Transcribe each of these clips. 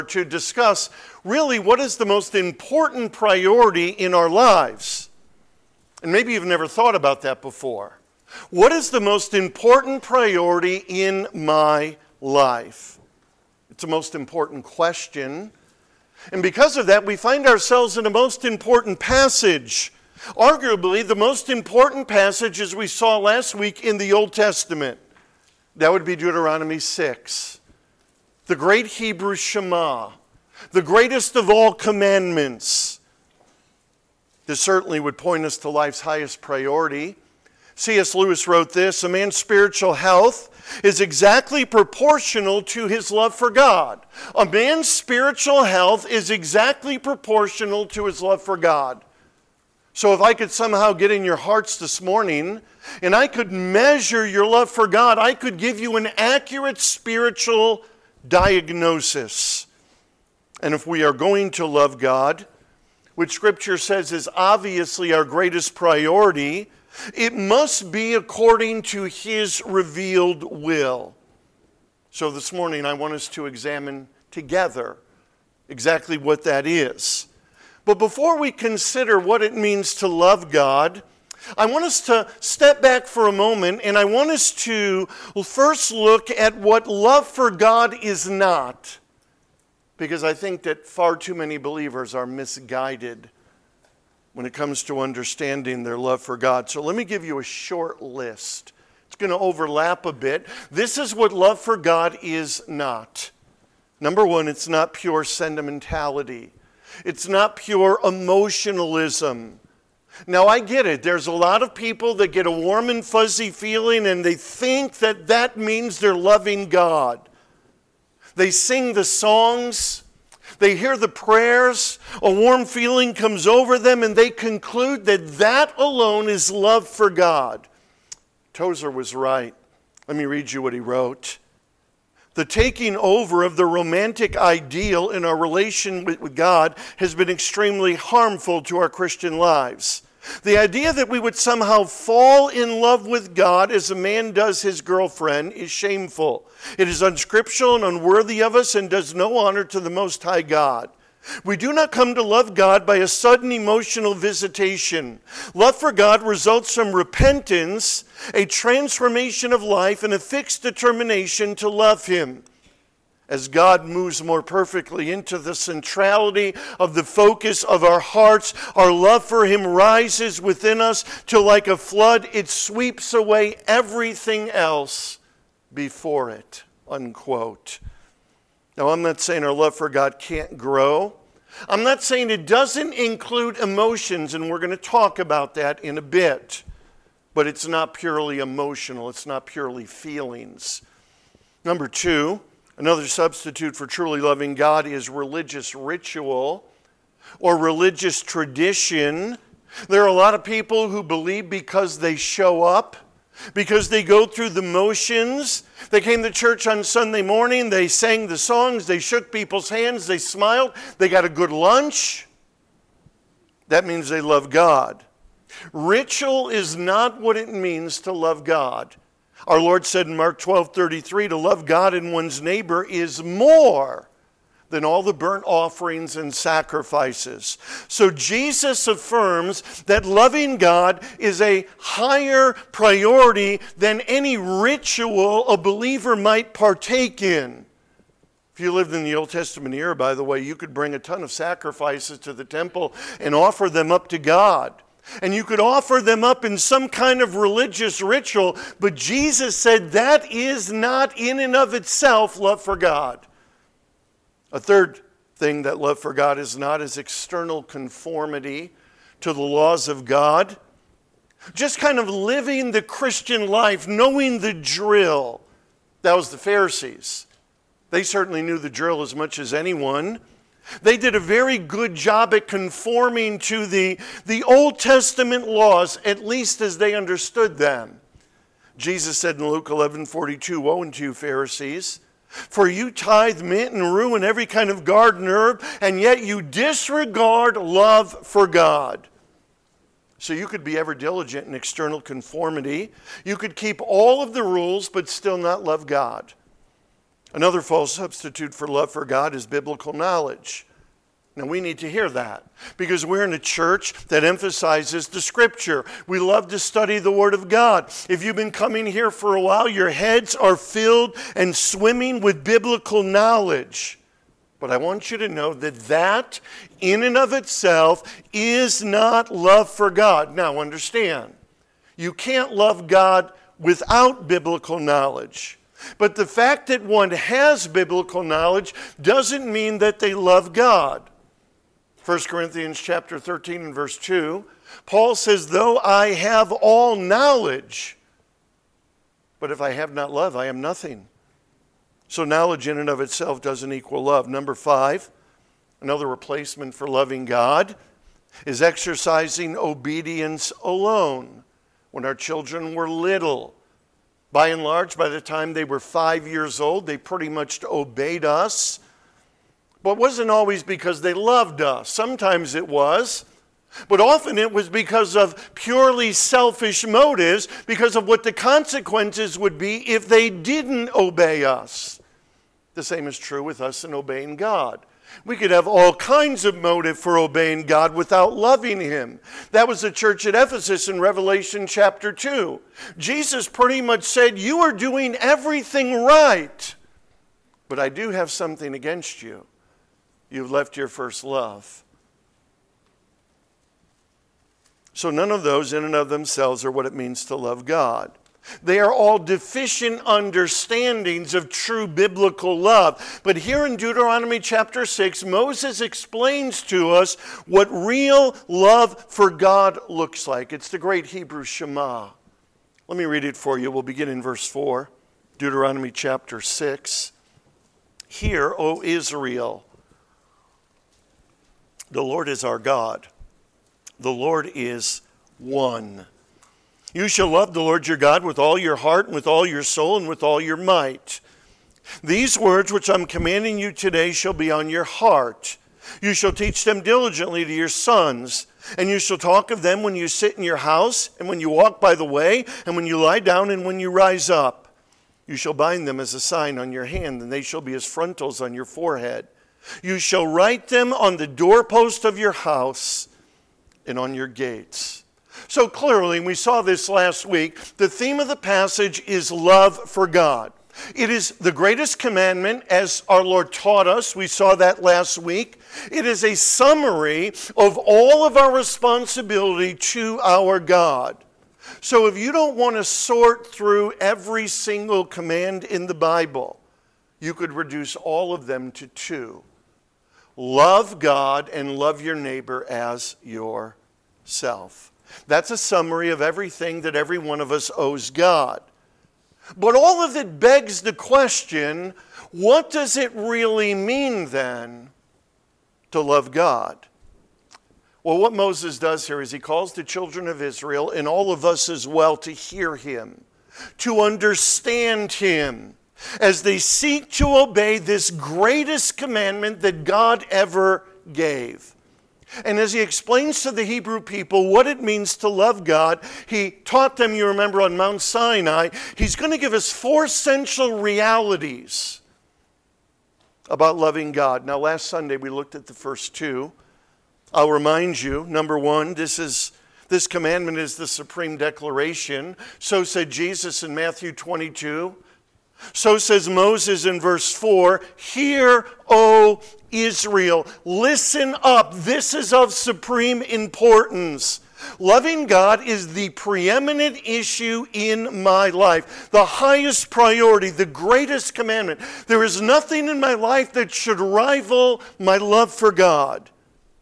to discuss really what is the most important priority in our lives. And maybe you've never thought about that before. What is the most important priority in my life? It's a most important question. And because of that, we find ourselves in a most important passage. Arguably, the most important passage, as we saw last week, in the Old Testament. That would be Deuteronomy 6. The great Hebrew Shema. The greatest of all commandments. This certainly would point us to life's highest priority. C.S. Lewis wrote this: a man's spiritual health is exactly proportional to his love for God. A man's spiritual health is exactly proportional to his love for God. So if I could somehow get in your hearts this morning, and I could measure your love for God, I could give you an accurate spiritual diagnosis. And if we are going to love God, which Scripture says is obviously our greatest priority, it must be according to His revealed will. So this morning I want us to examine together exactly what that is. But before we consider what it means to love God, I want us to step back for a moment, and I want us to first look at what love for God is not. Because I think that far too many believers are misguided when it comes to understanding their love for God. So let me give you a short list. It's going to overlap a bit. This is what love for God is not. Number one, it's not pure sentimentality. It's not pure emotionalism. Now, I get it. There's a lot of people that get a warm and fuzzy feeling, and they think that that means they're loving God. They sing the songs, they hear the prayers, a warm feeling comes over them, and they conclude that that alone is love for God. Tozer was right. Let me read you what he wrote. The taking over of the romantic ideal in our relation with God has been extremely harmful to our Christian lives. The idea that we would somehow fall in love with God as a man does his girlfriend is shameful. It is unscriptural and unworthy of us and does no honor to the Most High God. We do not come to love God by a sudden emotional visitation. Love for God results from repentance, a transformation of life, and a fixed determination to love Him. As God moves more perfectly into the centrality of the focus of our hearts, our love for Him rises within us till like a flood, it sweeps away everything else before it, unquote. Now, I'm not saying our love for God can't grow. I'm not saying it doesn't include emotions, and we're going to talk about that in a bit. But it's not purely emotional. It's not purely feelings. Number two, another substitute for truly loving God is religious ritual or religious tradition. There are a lot of people who believe because they show up, because they go through the motions. They came to church on Sunday morning, they sang the songs, they shook people's hands, they smiled, they got a good lunch. That means they love God. Ritual is not what it means to love God. Our Lord said in Mark 12:33, to love God and one's neighbor is more than all the burnt offerings and sacrifices. So Jesus affirms that loving God is a higher priority than any ritual a believer might partake in. If you lived in the Old Testament era, by the way, you could bring a ton of sacrifices to the temple and offer them up to God. And you could offer them up in some kind of religious ritual, but Jesus said that is not in and of itself love for God. A third thing that love for God is not is external conformity to the laws of God. Just kind of living the Christian life, knowing the drill. That was the Pharisees. They certainly knew the drill as much as anyone. They did a very good job at conforming to the Old Testament laws, at least as they understood them. Jesus said in Luke 11:42, woe unto you, Pharisees, for you tithe mint and rue and every kind of garden herb, and yet you disregard love for God. So you could be ever diligent in external conformity. You could keep all of the rules, but still not love God. Another false substitute for love for God is biblical knowledge. Now, we need to hear that because we're in a church that emphasizes the Scripture. We love to study the Word of God. If you've been coming here for a while, your heads are filled and swimming with biblical knowledge. But I want you to know that in and of itself is not love for God. Now, understand, you can't love God without biblical knowledge. But the fact that one has biblical knowledge doesn't mean that they love God. 1 Corinthians chapter 13 and verse 2, Paul says, though I have all knowledge, but if I have not love, I am nothing. So knowledge in and of itself doesn't equal love. Number 5, another replacement for loving God is exercising obedience alone. When our children were little, by and large, by the time they were 5 years old, they pretty much obeyed us. But it wasn't always because they loved us. Sometimes it was. But often it was because of purely selfish motives, because of what the consequences would be if they didn't obey us. The same is true with us in obeying God. We could have all kinds of motive for obeying God without loving Him. That was the church at Ephesus in Revelation chapter 2. Jesus pretty much said, you are doing everything right, but I do have something against you. You've left your first love. So none of those in and of themselves are what it means to love God. They are all deficient understandings of true biblical love. But here in Deuteronomy chapter 6, Moses explains to us what real love for God looks like. It's the great Hebrew Shema. Let me read it for you. We'll begin in verse 4, Deuteronomy chapter 6. Hear, O Israel, the Lord is our God. The Lord is one. You shall love the Lord your God with all your heart, and with all your soul, and with all your might. These words which I'm commanding you today shall be on your heart. You shall teach them diligently to your sons, and you shall talk of them when you sit in your house, and when you walk by the way, and when you lie down, and when you rise up. You shall bind them as a sign on your hand, and they shall be as frontals on your forehead. You shall write them on the doorpost of your house and on your gates. So clearly, we saw this last week, the theme of the passage is love for God. It is the greatest commandment, as our Lord taught us. We saw that last week. It is a summary of all of our responsibility to our God. So if you don't want to sort through every single command in the Bible, you could reduce all of them to 2. Love God and love your neighbor as yourself. That's a summary of everything that every one of us owes God. But all of it begs the question, what does it really mean then to love God? Well, what Moses does here is he calls the children of Israel, and all of us as well, to hear him, to understand him, as they seek to obey this greatest commandment that God ever gave. And as he explains to the Hebrew people what it means to love God, he taught them, you remember, on Mount Sinai, he's going to give us 4 essential realities about loving God. Now, last Sunday we looked at the first 2. I'll remind you, number 1, this commandment is the supreme declaration. So said Jesus in Matthew 22. So says Moses in verse 4, hear, O Israel, listen up. This is of supreme importance. Loving God is the preeminent issue in my life, the highest priority, the greatest commandment. There is nothing in my life that should rival my love for God.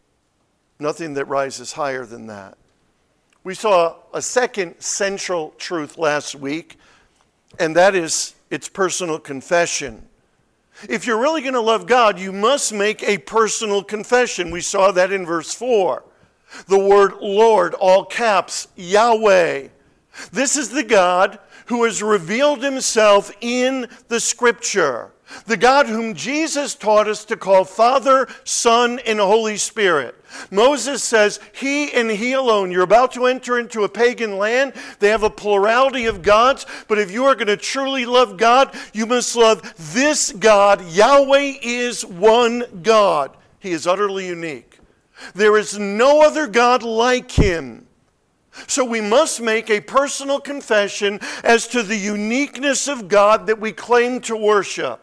Nothing that rises higher than that. We saw a second central truth last week, and that is it's personal confession. If you're really going to love God, you must make a personal confession. We saw that in verse 4. The word Lord, all caps, Yahweh. This is the God who has revealed himself in the Scripture. The God whom Jesus taught us to call Father, Son, and Holy Spirit. Moses says, He and He alone. You're about to enter into a pagan land. They have a plurality of gods, but if you are going to truly love God, you must love this God. Yahweh is one God. He is utterly unique. There is no other God like Him. So we must make a personal confession as to the uniqueness of God that we claim to worship.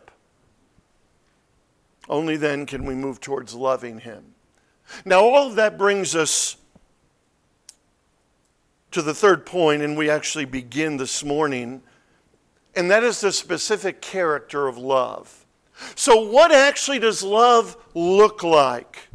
Only then can we move towards loving Him. Now, all of that brings us to the third point, and we actually begin this morning, and that is the specific character of love. So what actually does love look like?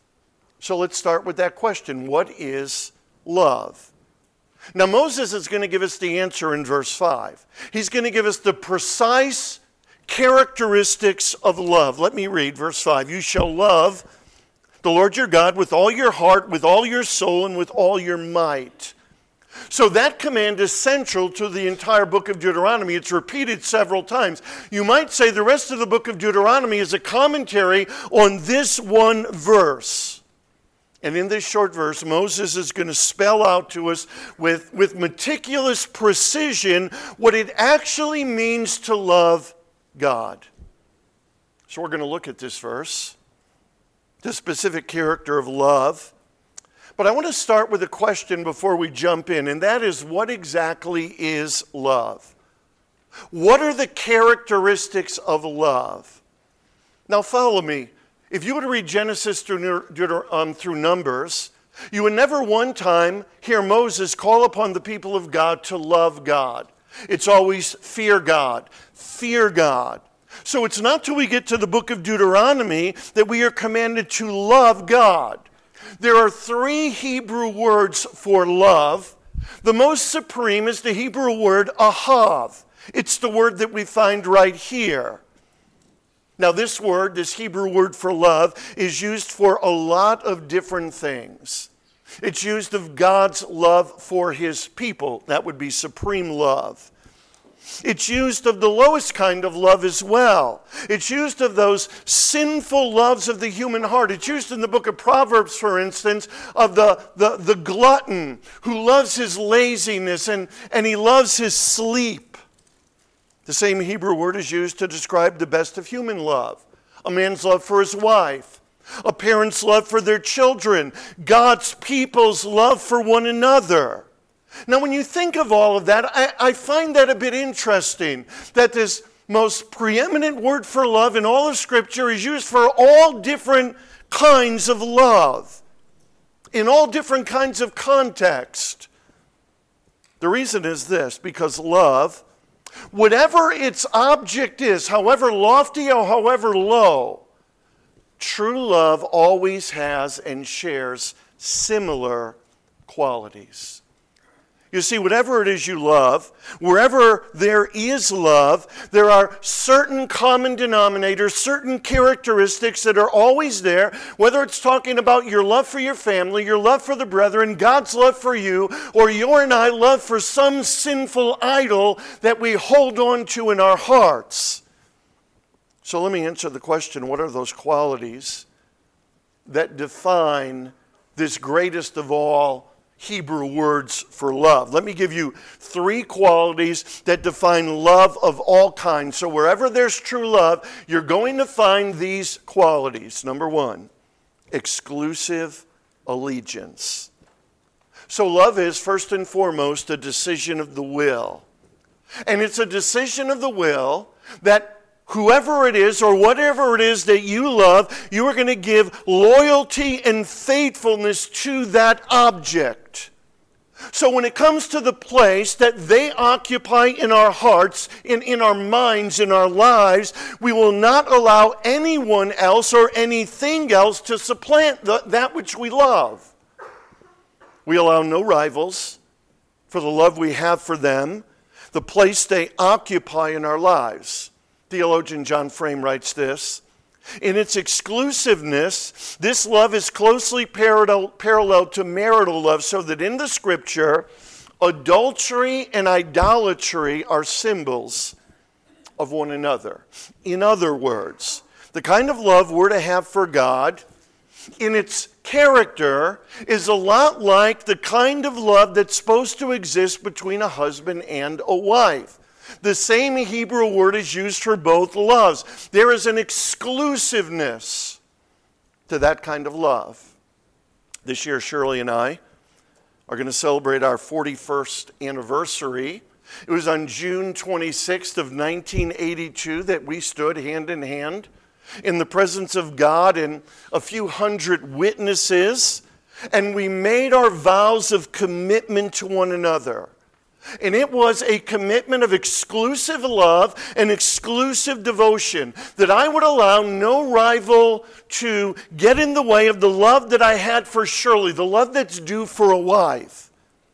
So let's start with that question. What is love? Now, Moses is going to give us the answer in verse 5. He's going to give us the precise characteristics of love. Let me read verse 5. You shall love the Lord your God with all your heart, with all your soul, and with all your might. So that command is central to the entire book of Deuteronomy. It's repeated several times. You might say the rest of the book of Deuteronomy is a commentary on this one verse. And in this short verse, Moses is going to spell out to us with meticulous precision what it actually means to love God. So we're going to look at this verse, the specific character of love. But I want to start with a question before we jump in, and that is, what exactly is love? What are the characteristics of love? Now follow me. If you were to read Genesis through Numbers, you would never one time hear Moses call upon the people of God to love God. It's always fear God, fear God. So it's not till we get to the book of Deuteronomy that we are commanded to love God. There are 3 Hebrew words for love. The most supreme is the Hebrew word ahav. It's the word that we find right here. Now this word, this Hebrew word for love, is used for a lot of different things. It's used of God's love for His people. That would be supreme love. It's used of the lowest kind of love as well. It's used of those sinful loves of the human heart. It's used in the book of Proverbs, for instance, of the glutton who loves his laziness and he loves his sleep. The same Hebrew word is used to describe the best of human love. A man's love for his wife. A parent's love for their children. God's people's love for one another. Now, when you think of all of that, I find that a bit interesting, that this most preeminent word for love in all of Scripture is used for all different kinds of love, in all different kinds of context. The reason is this, because love, whatever its object is, however lofty or however low, true love always has and shares similar qualities. You see, whatever it is you love, wherever there is love, there are certain common denominators, certain characteristics that are always there, whether it's talking about your love for your family, your love for the brethren, God's love for you, or your and I love for some sinful idol that we hold on to in our hearts. So let me answer the question, what are those qualities that define this greatest of all Hebrew words for love? Let me give you 3 qualities that define love of all kinds. So wherever there's true love, you're going to find these qualities. Number 1, exclusive allegiance. So love is, first and foremost, a decision of the will. And it's a decision of the will that whoever it is or whatever it is that you love, you are going to give loyalty and faithfulness to that object. So when it comes to the place that they occupy in our hearts, in our minds, in our lives, we will not allow anyone else or anything else to supplant that which we love. We allow no rivals for the love we have for them, the place they occupy in our lives. Theologian John Frame writes this: in its exclusiveness, this love is closely parallel to marital love, so that in the Scripture, adultery and idolatry are symbols of one another. In other words, the kind of love we're to have for God in its character is a lot like the kind of love that's supposed to exist between a husband and a wife. The same Hebrew word is used for both loves. There is an exclusiveness to that kind of love. This year, Shirley and I are going to celebrate our 41st anniversary. It was on June 26th of 1982 that we stood hand in hand in the presence of God and a few hundred witnesses, and we made our vows of commitment to one another. And it was a commitment of exclusive love and exclusive devotion, that I would allow no rival to get in the way of the love that I had for Shirley, the love that's due for a wife.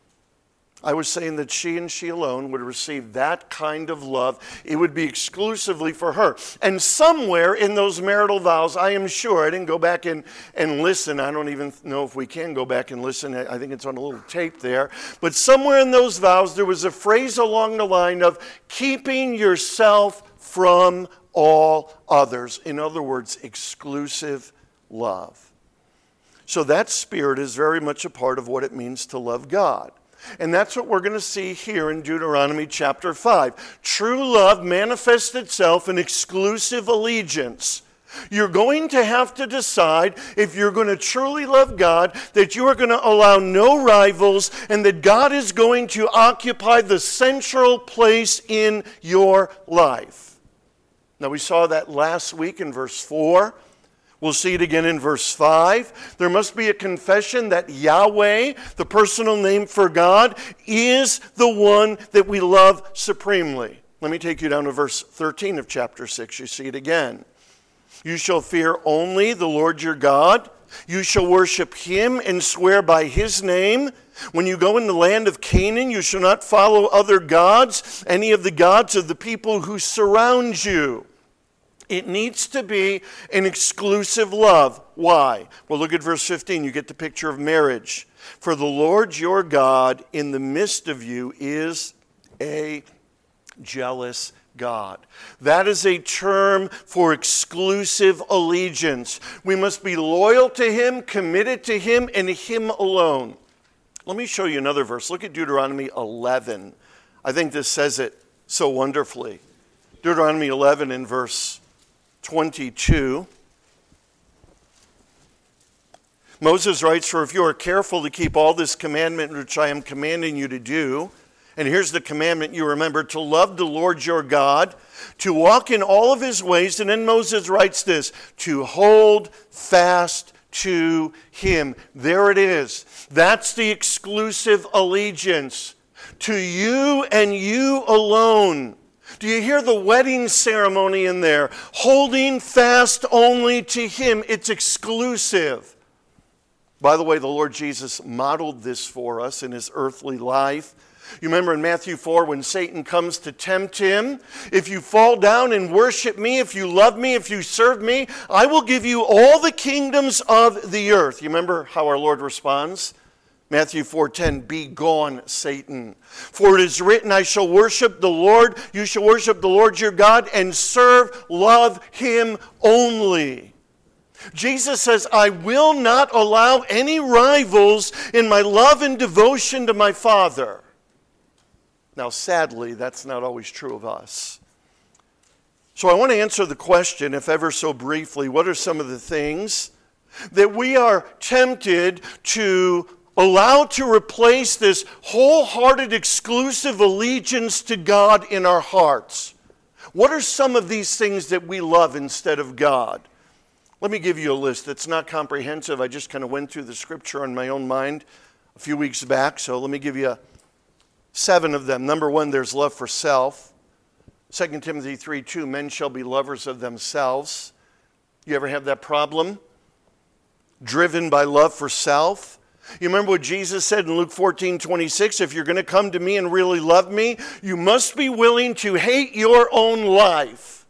I was saying that she and she alone would receive that kind of love. It would be exclusively for her. And somewhere in those marital vows, I am sure, I didn't go back and listen. I don't even know if we can go back and listen. I think it's on a little tape there. But somewhere in those vows, there was a phrase along the line of keeping yourself from all others. In other words, exclusive love. So that spirit is very much a part of what it means to love God. And that's what we're going to see here in Deuteronomy chapter 5. True love manifests itself in exclusive allegiance. You're going to have to decide if you're going to truly love God, that you are going to allow no rivals, and that God is going to occupy the central place in your life. Now, we saw that last week in verse 4. We'll see it again in verse 5. There must be a confession that Yahweh, the personal name for God, is the one that we love supremely. Let me take you down to verse 13 of chapter 6. You see it again. You shall fear only the Lord your God. You shall worship him and swear by his name. When you go in the land of Canaan, you shall not follow other gods, any of the gods of the people who surround you. It needs to be an exclusive love. Why? Well, look at verse 15. You get the picture of marriage. For the Lord your God in the midst of you is a jealous God. That is a term for exclusive allegiance. We must be loyal to him, committed to him, and him alone. Let me show you another verse. Look at Deuteronomy 11. I think this says it so wonderfully. Deuteronomy 11 in verse 22. Moses writes, for if you are careful to keep all this commandment which I am commanding you to do, and here's the commandment you remember, to love the Lord your God, to walk in all of his ways, and then Moses writes this, to hold fast to him. There it is. That's the exclusive allegiance. To you and you alone. Do you hear the wedding ceremony in there? Holding fast only to him. It's exclusive. By the way, the Lord Jesus modeled this for us in his earthly life. You remember in Matthew 4 when Satan comes to tempt him, if you fall down and worship me, if you love me, if you serve me, I will give you all the kingdoms of the earth. You remember how our Lord responds? Matthew 4:10, be gone, Satan. For it is written, I shall worship the Lord, you shall worship the Lord your God, and love him only. Jesus says, I will not allow any rivals in my love and devotion to my Father. Now, sadly, that's not always true of us. So I want to answer the question, if ever so briefly, what are some of the things that we are tempted to allow to replace this wholehearted, exclusive allegiance to God in our hearts? What are some of these things that we love instead of God? Let me give you a list. It's not comprehensive. I just kind of went through the scripture on my own mind a few weeks back, so let me give you 7 of them. Number 1, there's love for self. 2 Timothy 3:2, men shall be lovers of themselves. You ever have that problem? Driven by love for self? You remember what Jesus said in Luke 14:26? If you're going to come to me and really love me, you must be willing to hate your own life.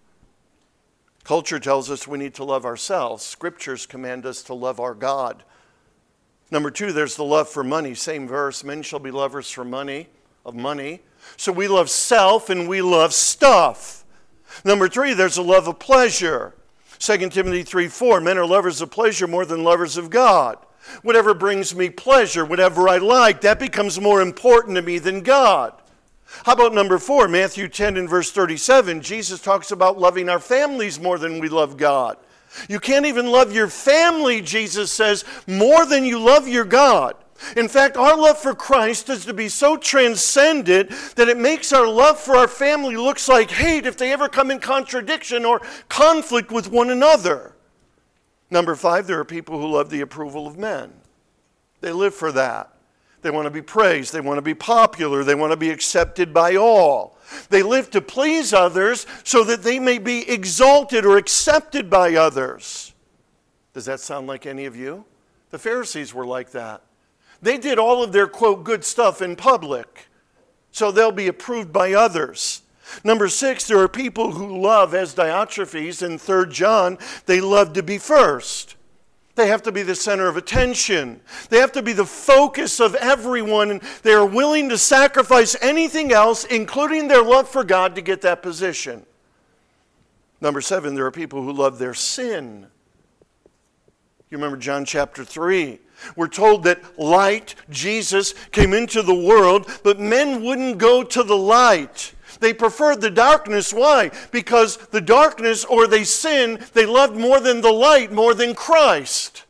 Culture tells us we need to love ourselves. Scriptures command us to love our God. Number 2, there's the love for money. Same verse, men shall be lovers for money, of money. So we love self and we love stuff. Number 3, there's a love of pleasure. 2 Timothy 3:4, men are lovers of pleasure more than lovers of God. Whatever brings me pleasure, whatever I like, that becomes more important to me than God. How about number 4, Matthew 10 and verse 37, Jesus talks about loving our families more than we love God. You can't even love your family, Jesus says, more than you love your God. In fact, our love for Christ is to be so transcendent that it makes our love for our family looks like hate if they ever come in contradiction or conflict with one another. Number 5, there are people who love the approval of men. They live for that. They want to be praised. They want to be popular. They want to be accepted by all. They live to please others so that they may be exalted or accepted by others. Does that sound like any of you? The Pharisees were like that. They did all of their, quote, good stuff in public, so they'll be approved by others. Number 6, there are people who love, as Diotrephes in 3 John, they love to be first. They have to be the center of attention. They have to be the focus of everyone, and they are willing to sacrifice anything else, including their love for God, to get that position. Number 7, there are people who love their sin. You remember John chapter 3. We're told that light, Jesus, came into the world, but men wouldn't go to the light. They preferred the darkness. Why? Because the darkness, or they sinned, they loved more than the light, more than Christ.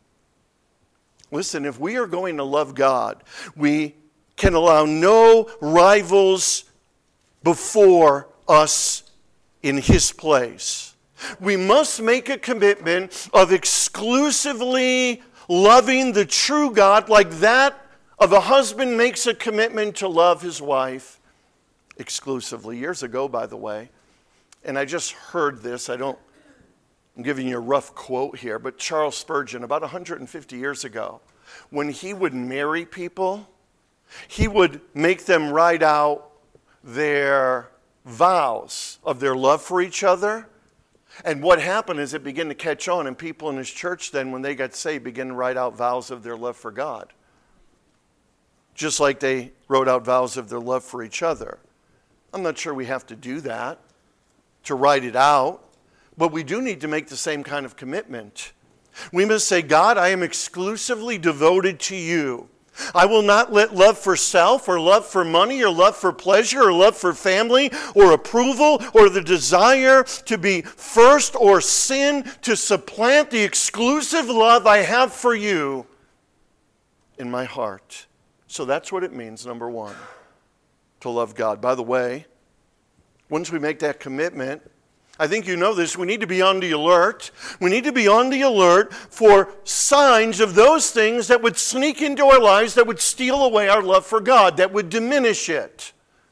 Listen, if we are going to love God, we can allow no rivals before us in His place. We must make a commitment of exclusively loving the true God, like that of a husband makes a commitment to love his wife exclusively. Years ago, by the way, and I just heard this, I'm giving you a rough quote here, but Charles Spurgeon, about 150 years ago, when he would marry people, he would make them write out their vows of their love for each other. And what happened is it began to catch on, and people in his church then, when they got saved, began to write out vows of their love for God. Just like they wrote out vows of their love for each other. I'm not sure we have to do that, to write it out, but we do need to make the same kind of commitment. We must say, God, I am exclusively devoted to you. I will not let love for self or love for money or love for pleasure or love for family or approval or the desire to be first or sin to supplant the exclusive love I have for you in my heart. So that's what it means, number 1, to love God. By the way, once we make that commitment, I think you know this, we need to be on the alert. We need to be on the alert for signs of those things that would sneak into our lives, that would steal away our love for God, that would diminish it.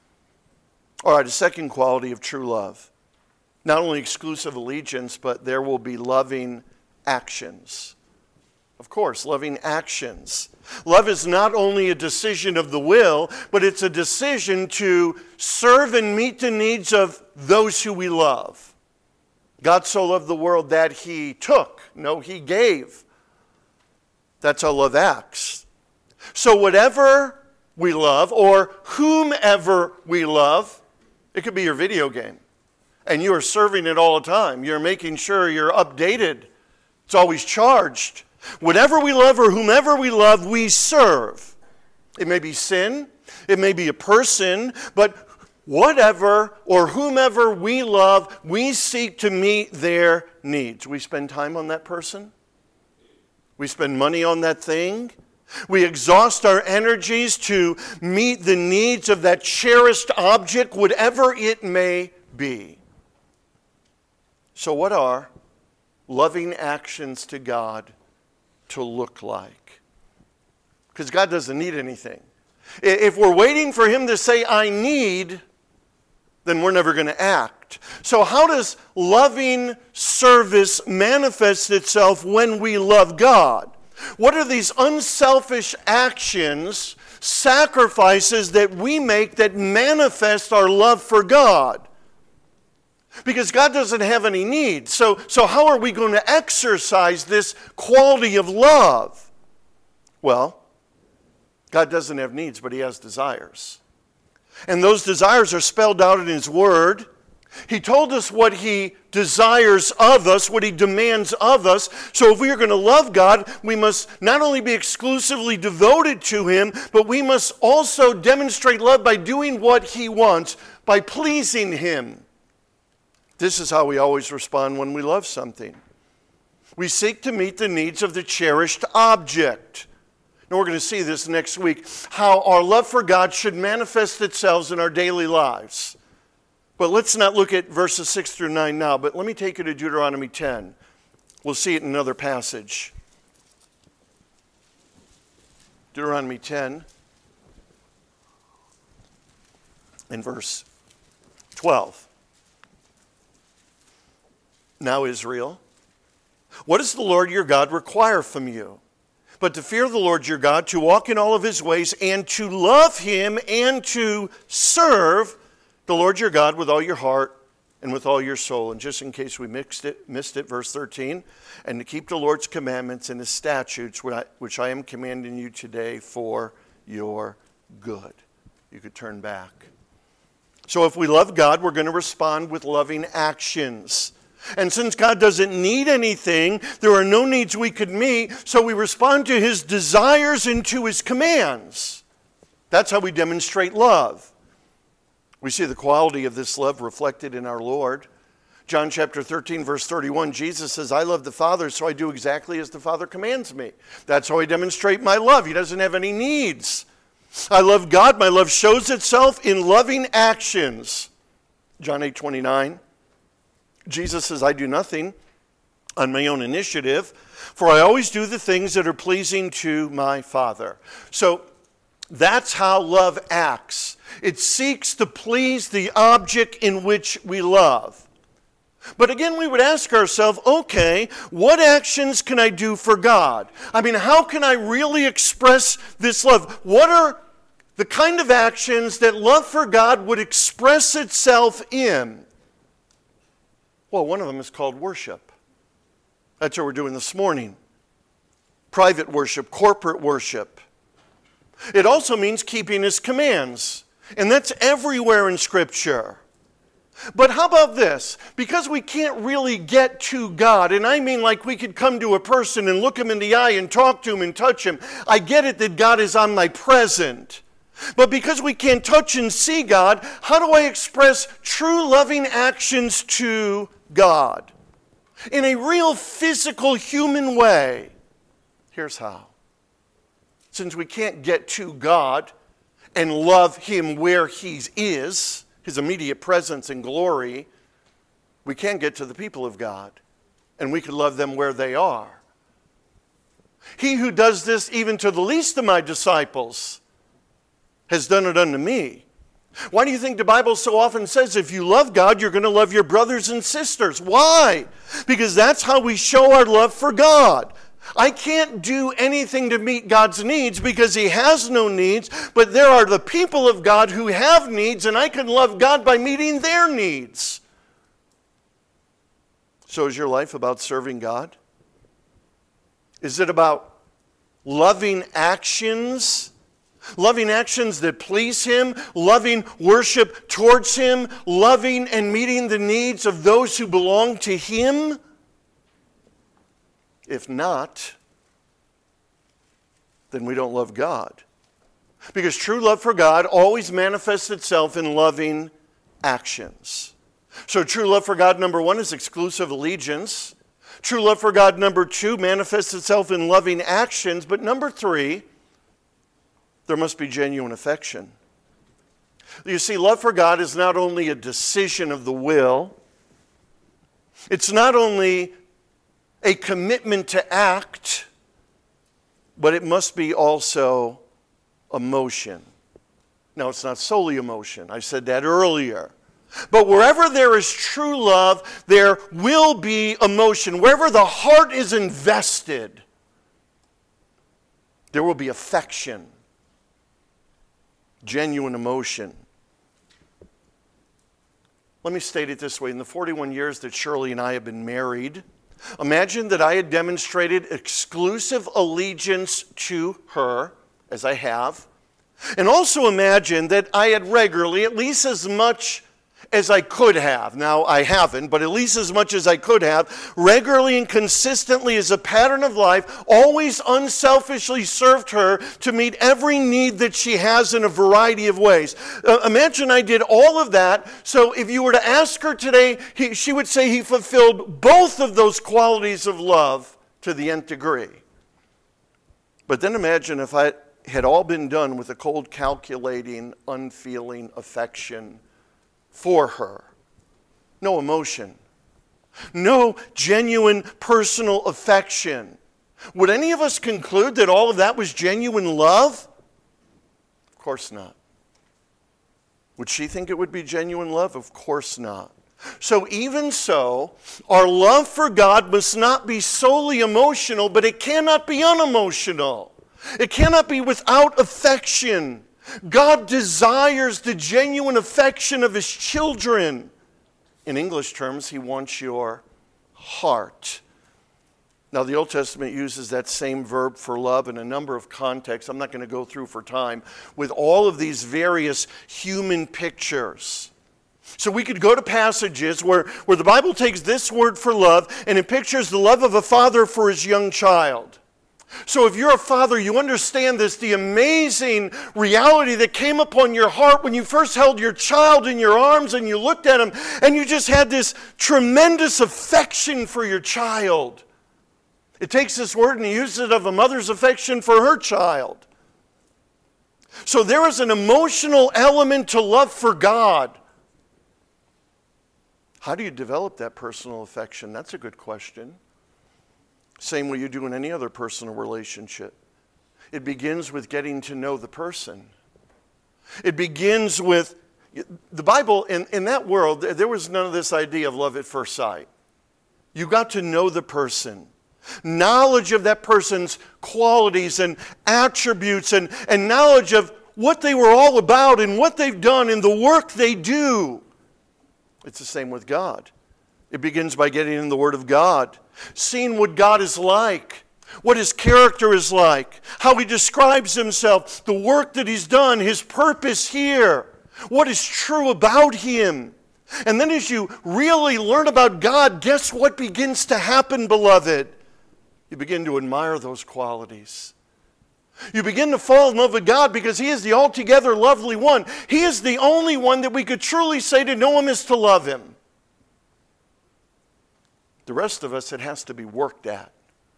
All right, a second quality of true love. Not only exclusive allegiance, but there will be loving actions. Of course, loving actions. Love is not only a decision of the will, but it's a decision to serve and meet the needs of those who we love. God so loved the world that He took. No, He gave. That's how love acts. So whatever we love, or whomever we love, it could be your video game. And you are serving it all the time. You're making sure you're updated. It's always charged. Whatever we love or whomever we love, we serve. It may be sin. It may be a person. But whatever or whomever we love, we seek to meet their needs. We spend time on that person. We spend money on that thing. We exhaust our energies to meet the needs of that cherished object, whatever it may be. So what are loving actions to God to look like? Because God doesn't need anything. If we're waiting for Him to say, I need, then we're never going to act. So how does loving service manifest itself when we love God? What are these unselfish actions, sacrifices that we make that manifest our love for God? Because God doesn't have any needs. So how are we going to exercise this quality of love? Well, God doesn't have needs, but He has desires. And those desires are spelled out in His Word. He told us what He desires of us, what He demands of us. So if we are going to love God, we must not only be exclusively devoted to Him, but we must also demonstrate love by doing what He wants, by pleasing Him. This is how we always respond when we love something. We seek to meet the needs of the cherished object. And we're going to see this next week, how our love for God should manifest itself in our daily lives. But let's not look at verses 6 through 9 now, but let me take you to Deuteronomy 10. We'll see it in another passage. Deuteronomy 10 and verse 12. Now, Israel, what does the Lord your God require from you? But to fear the Lord your God, to walk in all of His ways, and to love Him, and to serve the Lord your God with all your heart and with all your soul. And just in case we missed it, verse 13, and to keep the Lord's commandments and His statutes, which I am commanding you today for your good. You could turn back. So if we love God, we're going to respond with loving actions. And since God doesn't need anything, there are no needs we could meet, so we respond to His desires and to His commands. That's how we demonstrate love. We see the quality of this love reflected in our Lord. John chapter 13, verse 31, Jesus says, I love the Father, so I do exactly as the Father commands me. That's how I demonstrate my love. He doesn't have any needs. I love God. My love shows itself in loving actions. John 8:29. Jesus says, I do nothing on my own initiative, for I always do the things that are pleasing to my Father. So that's how love acts. It seeks to please the object in which we love. But again, we would ask ourselves, okay, what actions can I do for God? I mean, how can I really express this love? What are the kind of actions that love for God would express itself in? Well, one of them is called worship. That's what we're doing this morning. Private worship, corporate worship. It also means keeping His commands. And that's everywhere in Scripture. But how about this? Because we can't really get to God, and I mean like we could come to a person and look him in the eye and talk to him and touch him. I get it that God is omnipresent. But because we can't touch and see God, how do I express true loving actions to God? In a real physical human way. Here's how. Since we can't get to God and love Him where He is, His immediate presence and glory, we can get to the people of God, and we can love them where they are. He who does this even to the least of my disciples has done it unto me. Why do you think the Bible so often says if you love God, you're going to love your brothers and sisters? Why? Because that's how we show our love for God. I can't do anything to meet God's needs because He has no needs, but there are the people of God who have needs, and I can love God by meeting their needs. So is your life about serving God? Is it about loving actions? Loving actions that please Him, loving worship towards Him, loving and meeting the needs of those who belong to Him? If not, then we don't love God. Because true love for God always manifests itself in loving actions. So true love for God, number one, is exclusive allegiance. True love for God, number two, manifests itself in loving actions. But number three, there must be genuine affection. You see, love for God is not only a decision of the will, it's not only a commitment to act, but it must be also emotion. Now, it's not solely emotion. I said that earlier. But wherever there is true love, there will be emotion. Wherever the heart is invested, there will be affection, genuine emotion. Let me state it this way. In the 41 years that Shirley and I have been married, imagine that I had demonstrated exclusive allegiance to her, as I have, and also imagine that I had regularly, at least as much as I could have. Now, I haven't, but at least as much as I could have, regularly and consistently as a pattern of life, always unselfishly served her to meet every need that she has in a variety of ways. Imagine I did all of that, so if you were to ask her today, she would say he fulfilled both of those qualities of love to the nth degree. But then imagine if I had all been done with a cold, calculating, unfeeling affection for her. No emotion. No genuine personal affection. Would any of us conclude that all of that was genuine love? Of course not. Would she think it would be genuine love? Of course not. So even so, our love for God must not be solely emotional, but it cannot be unemotional. It cannot be without affection. God desires the genuine affection of His children. In English terms, He wants your heart. Now, the Old Testament uses that same verb for love in a number of contexts. I'm not going to go through for time with all of these various human pictures. So we could go to passages where the Bible takes this word for love and it pictures the love of a father for his young child. So if you're a father, you understand this, the amazing reality that came upon your heart when you first held your child in your arms and you looked at him and you just had this tremendous affection for your child. It takes this word and he uses it of a mother's affection for her child. So there is an emotional element to love for God. How do you develop that personal affection? That's a good question. Same way you do in any other personal relationship. It begins with getting to know the person. It begins with, the Bible, in that world, there was none of this idea of love at first sight. You got to know the person. Knowledge of that person's qualities and attributes and knowledge of what they were all about and what they've done and the work they do. It's the same with God. It begins by getting in the Word of God, seeing what God is like, what His character is like, how He describes Himself, the work that He's done, His purpose here, what is true about Him. And then as you really learn about God, guess what begins to happen, beloved? You begin to admire those qualities. You begin to fall in love with God because He is the altogether lovely one. He is the only one that we could truly say to know Him is to love Him. The rest of us, it has to be worked at.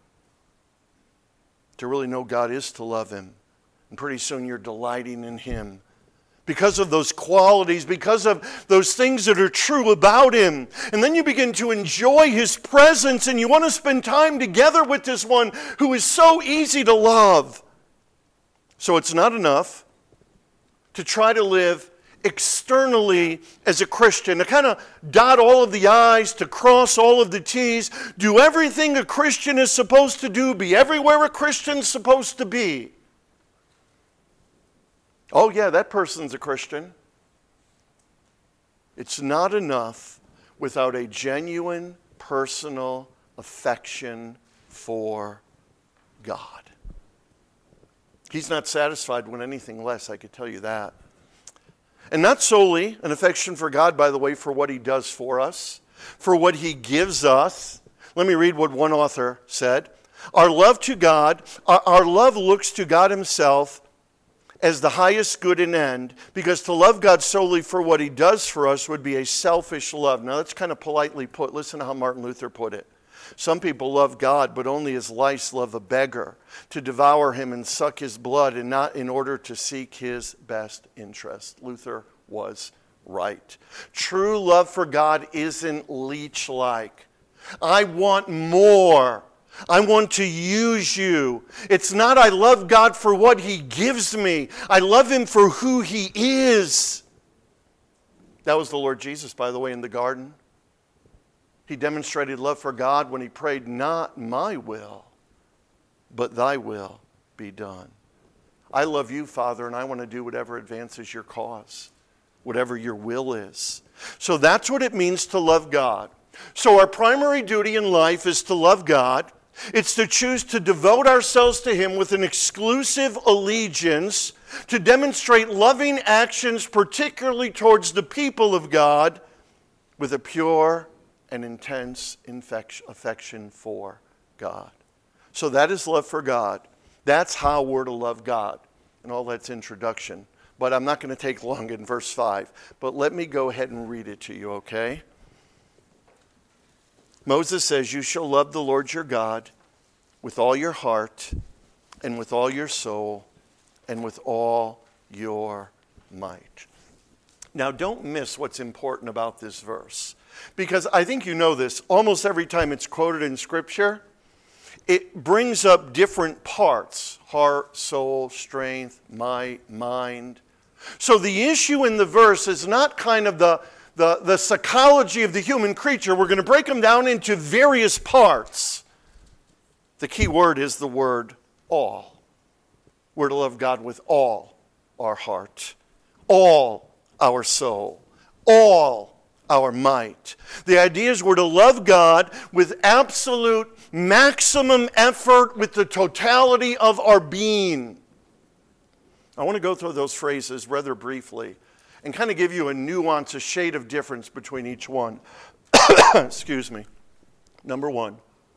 To really know God is to love Him. And pretty soon you're delighting in Him. Because of those qualities, because of those things that are true about Him. And then you begin to enjoy His presence and you want to spend time together with this one who is so easy to love. So it's not enough to try to live externally as a Christian, to kind of dot all of the I's, to cross all of the T's, do everything a Christian is supposed to do, be everywhere a Christian's supposed to be. Oh yeah, that person's a Christian. It's not enough without a genuine personal affection for God. He's not satisfied with anything less, I could tell you that. And not solely an affection for God, by the way, for what He does for us, for what He gives us. Let me read what one author said. Our love to God, our love looks to God Himself as the highest good and end, because to love God solely for what He does for us would be a selfish love. Now that's kind of politely put. Listen to how Martin Luther put it. Some people love God, but only as lice love a beggar, to devour him and suck his blood, and not in order to seek his best interest. Luther was right. True love for God isn't leech-like. I want more. I want to use you. It's not I love God for what He gives me. I love Him for who He is. That was the Lord Jesus, by the way, in the garden. He demonstrated love for God when He prayed, not my will, but thy will be done. I love you, Father, and I want to do whatever advances your cause, whatever your will is. So that's what it means to love God. So our primary duty in life is to love God. It's to choose to devote ourselves to Him with an exclusive allegiance, to demonstrate loving actions, particularly towards the people of God, with a pure and intense affection for God. So that is love for God. That's how we're to love God. And all that's introduction. But I'm not going to take long in verse 5. But let me go ahead and read it to you, okay? Moses says, "You shall love the Lord your God with all your heart and with all your soul and with all your might." Now, don't miss what's important about this verse. Because I think you know this. Almost every time it's quoted in Scripture, it brings up different parts: heart, soul, strength, might, mind. So the issue in the verse is not kind of the psychology of the human creature. We're going to break them down into various parts. The key word is the word all. We're to love God with all our heart, all our soul, all our might. The idea is we're to love God with absolute maximum effort, with the totality of our being. I want to go through those phrases rather briefly and kind of give you a nuance, a shade of difference between each one. Excuse me. Number one,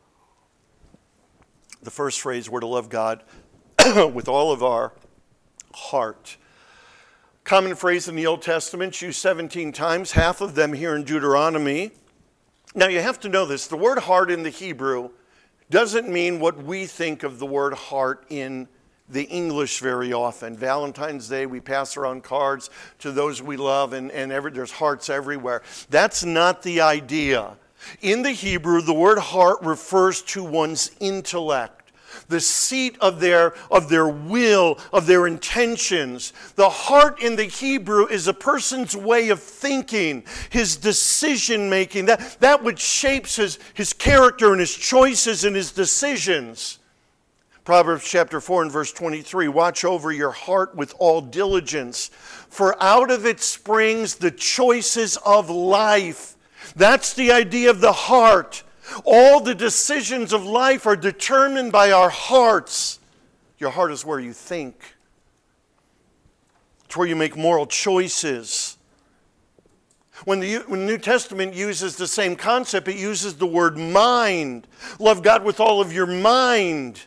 the first phrase, we're to love God with all of our heart. Common phrase in the Old Testament, used 17 times, half of them here in Deuteronomy. Now you have to know this, the word heart in the Hebrew doesn't mean what we think of the word heart in the English very often. Valentine's Day, we pass around cards to those we love, and there's hearts everywhere. That's not the idea. In the Hebrew, the word heart refers to one's intellect, the seat of their will, of their intentions. The heart in the Hebrew is a person's way of thinking, his decision making, that which shapes his character and his choices and his decisions. Proverbs chapter 4 and verse 23, "Watch over your heart with all diligence, for out of it springs the choices of life." That's the idea of the heart. All the decisions of life are determined by our hearts. Your heart is where you think. It's where you make moral choices. When the New Testament uses the same concept, it uses the word mind. Love God with all of your mind.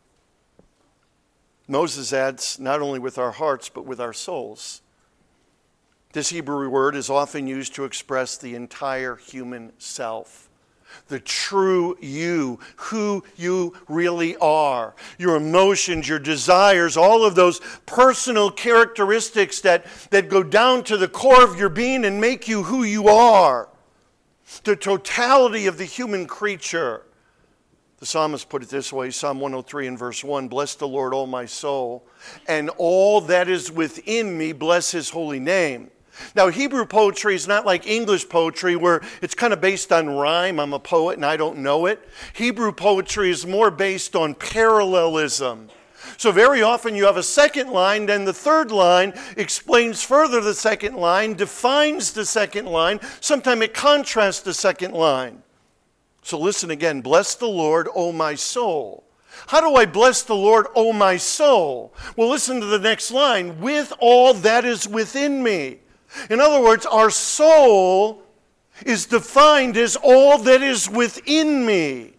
Moses adds, not only with our hearts, but with our souls. This Hebrew word is often used to express the entire human self. The true you, who you really are. Your emotions, your desires, all of those personal characteristics that go down to the core of your being and make you who you are. The totality of the human creature. The psalmist put it this way, Psalm 103 and verse 1, "Bless the Lord, O my soul, and all that is within me, bless His holy name." Now, Hebrew poetry is not like English poetry where it's kind of based on rhyme. I'm a poet and I don't know it. Hebrew poetry is more based on parallelism. So very often you have a second line, then the third line explains further the second line, defines the second line. Sometimes it contrasts the second line. So listen again, "Bless the Lord, O my soul." How do I bless the Lord, O my soul? Well, listen to the next line, "with all that is within me." In other words, our soul is defined as all that is within me.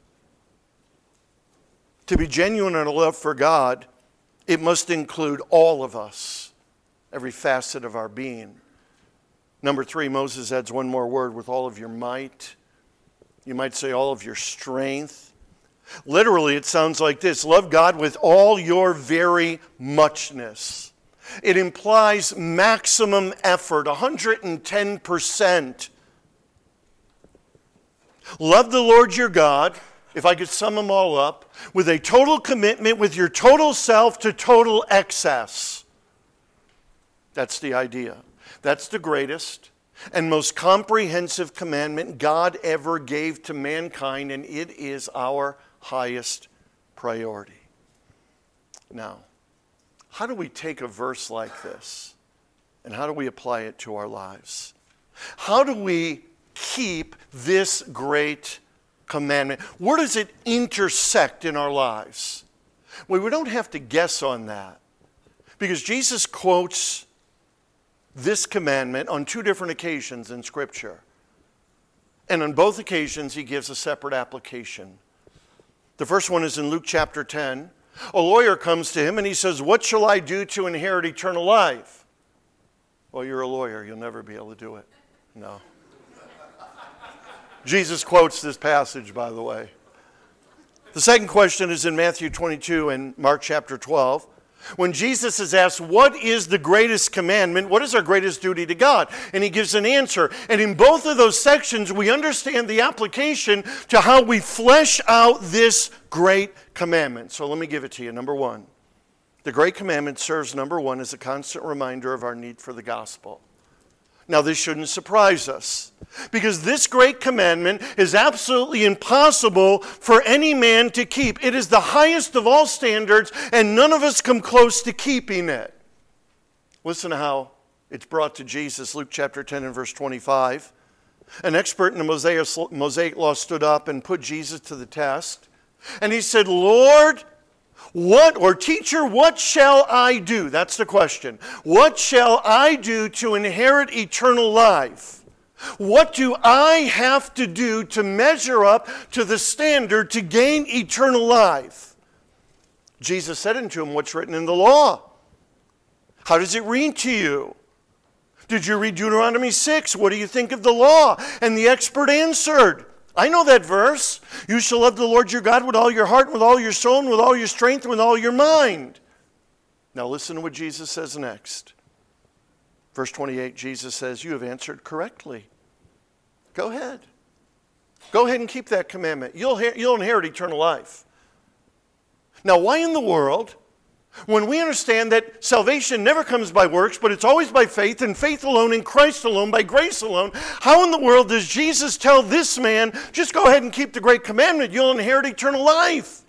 To be genuine in our love for God, it must include all of us, every facet of our being. Number 3, Moses adds one more word, "with all of your might." You might say all of your strength. Literally, it sounds like this, "Love God with all your very muchness." It implies maximum effort, 110%. Love the Lord your God, if I could sum them all up, with a total commitment, with your total self to total excess. That's the idea. That's the greatest and most comprehensive commandment God ever gave to mankind, and it is our highest priority. Now, how do we take a verse like this and how do we apply it to our lives? How do we keep this great commandment? Where does it intersect in our lives? Well, we don't have to guess on that, because Jesus quotes this commandment on two different occasions in Scripture. And on both occasions, he gives a separate application. The first one is in Luke chapter 10. A lawyer comes to him and he says, "What shall I do to inherit eternal life?" Well, you're a lawyer. You'll never be able to do it. No. Jesus quotes this passage, by the way. The second question is in Matthew 22 and Mark chapter 12. When Jesus is asked, what is the greatest commandment? What is our greatest duty to God? And he gives an answer. And in both of those sections, we understand the application to how we flesh out this great commandment. So let me give it to you. Number one, the great commandment serves, number one, as a constant reminder of our need for the gospel. Now, this shouldn't surprise us, because this great commandment is absolutely impossible for any man to keep. It is the highest of all standards, and none of us come close to keeping it. Listen to how it's brought to Jesus, Luke chapter 10 and verse 25. An expert in the Mosaic law stood up and put Jesus to the test, and he said, "Lord, teacher, what shall I do?" That's the question. What shall I do to inherit eternal life? What do I have to do to measure up to the standard to gain eternal life? Jesus said unto him, "What's written in the law? How does it read to you? Did you read Deuteronomy 6? What do you think of the law?" And the expert answered, "I know that verse. You shall love the Lord your God with all your heart, with all your soul, and with all your strength, and with all your mind." Now listen to what Jesus says next. Verse 28, Jesus says, "You have answered correctly. Go ahead. Go ahead and keep that commandment. You'll inherit eternal life." Now, why in the world, when we understand that salvation never comes by works, but it's always by faith, and faith alone in Christ alone, by grace alone, how in the world does Jesus tell this man, just go ahead and keep the great commandment, you'll inherit eternal life?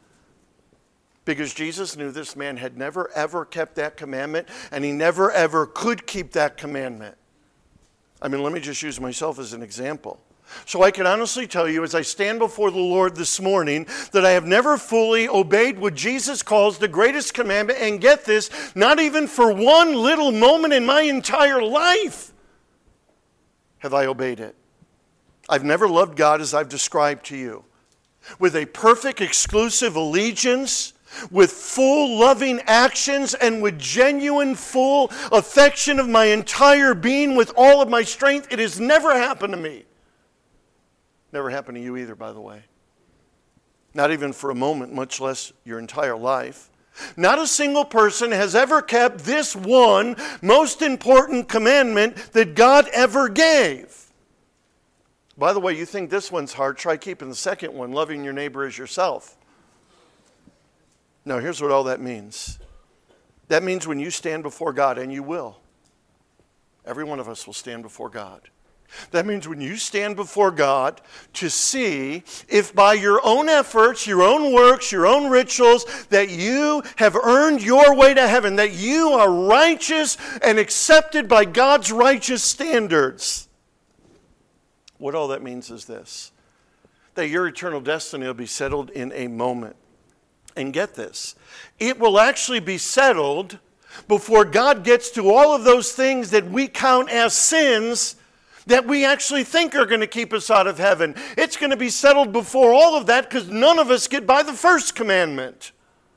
Because Jesus knew this man had never ever kept that commandment, and he never ever could keep that commandment. Let me just use myself as an example. So I can honestly tell you, as I stand before the Lord this morning, that I have never fully obeyed what Jesus calls the greatest commandment. And get this, not even for one little moment in my entire life have I obeyed it. I've never loved God as I've described to you, with a perfect exclusive allegiance, with full loving actions, and with genuine full affection of my entire being, with all of my strength. It has never happened to me. Never happened to you either, by the way. Not even for a moment, much less your entire life. Not a single person has ever kept this one most important commandment that God ever gave. By the way, you think this one's hard, try keeping the second one, loving your neighbor as yourself. Now, here's what all that means. That means when you stand before God, and you will. Every one of us will stand before God. That means when you stand before God to see if by your own efforts, your own works, your own rituals, that you have earned your way to heaven, that you are righteous and accepted by God's righteous standards. What all that means is this, that your eternal destiny will be settled in a moment. And get this, it will actually be settled before God gets to all of those things that we count as sins that we actually think are going to keep us out of heaven. It's going to be settled before all of that, because none of us get by the first commandment.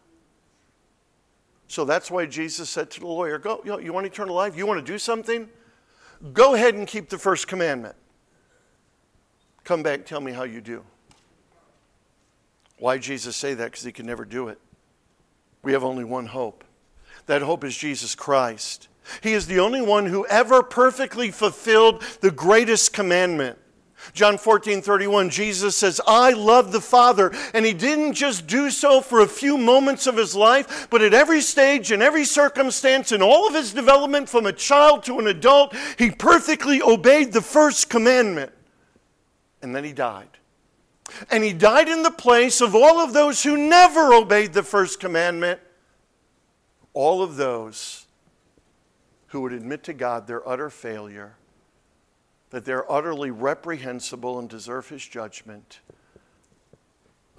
So that's why Jesus said to the lawyer, "Go, you want eternal life? You want to do something? Go ahead and keep the first commandment. Come back, tell me how you do." Why did Jesus say that? Because he could never do it. We have only one hope. That hope is Jesus Christ. He is the only one who ever perfectly fulfilled the greatest commandment. John 14:31, Jesus says, "I love the Father." And he didn't just do so for a few moments of his life, but at every stage, in every circumstance, in all of his development from a child to an adult, he perfectly obeyed the first commandment. And then he died. And he died in the place of all of those who never obeyed the first commandment. All of those who would admit to God their utter failure, that they're utterly reprehensible and deserve his judgment,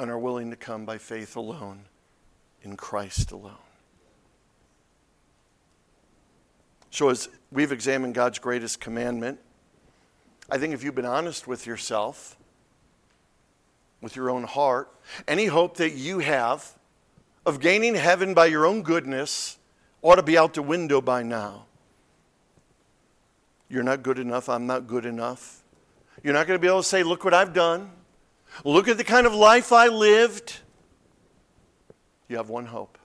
and are willing to come by faith alone, in Christ alone. So as we've examined God's greatest commandment, I think if you've been honest with yourself, with your own heart, any hope that you have of gaining heaven by your own goodness ought to be out the window by now. You're not good enough, I'm not good enough. You're not going to be able to say, look what I've done. Look at the kind of life I lived. You have one hope.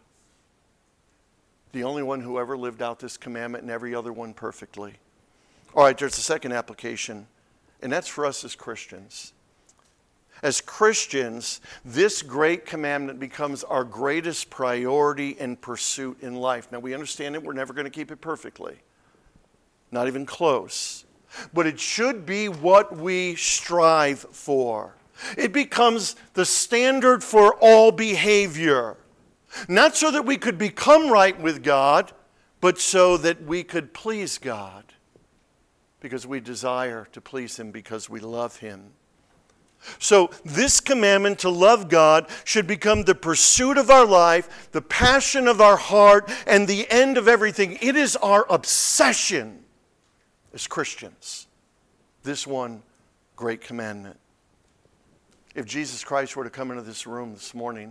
The only one who ever lived out this commandment and every other one perfectly. All right, there's a second application, and that's for us as Christians. As Christians, this great commandment becomes our greatest priority and pursuit in life. Now, we understand that we're never going to keep it perfectly. Not even close. But it should be what we strive for. It becomes the standard for all behavior. Not so that we could become right with God, but so that we could please God. Because we desire to please Him because we love Him. So this commandment to love God should become the pursuit of our life, the passion of our heart, and the end of everything. It is our obsession as Christians. This one great commandment. If Jesus Christ were to come into this room this morning,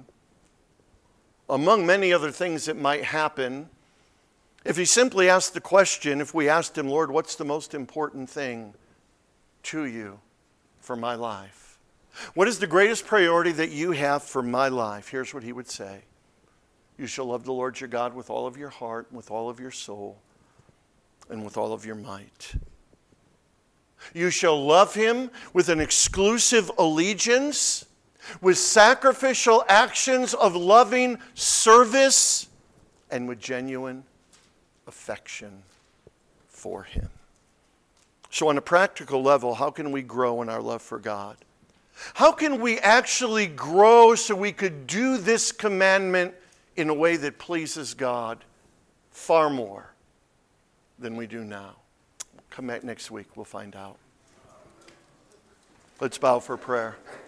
among many other things that might happen, if He simply asked the question, if we asked Him, Lord, what's the most important thing to you for my life? What is the greatest priority that you have for my life? Here's what He would say. You shall love the Lord your God with all of your heart, with all of your soul, and with all of your might. You shall love Him with an exclusive allegiance, with sacrificial actions of loving service, and with genuine affection for Him. So on a practical level, how can we grow in our love for God? How can we actually grow so we could do this commandment in a way that pleases God far more than we do now? Come back next week, we'll find out. Let's bow for prayer.